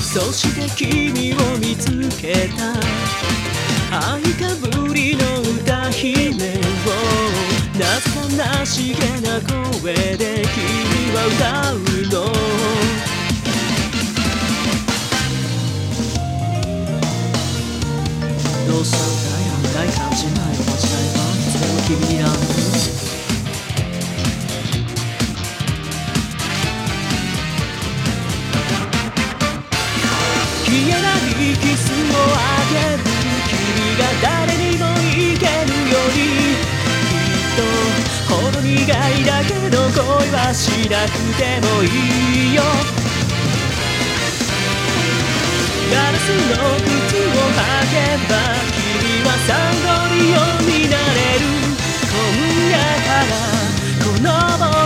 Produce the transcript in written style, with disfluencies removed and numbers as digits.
そして君を見つけた愛かぶりの歌姫をなぜか悲しげな声で君は歌うのどうしたんだよ大感じないおまじないはいつでも君になる消えないキスをあげる君が誰にもいけるよりきっとほろ苦いだけど恋はしなくてもいいよガラスの靴を履けば君はサンゴリオになれる今夜からこの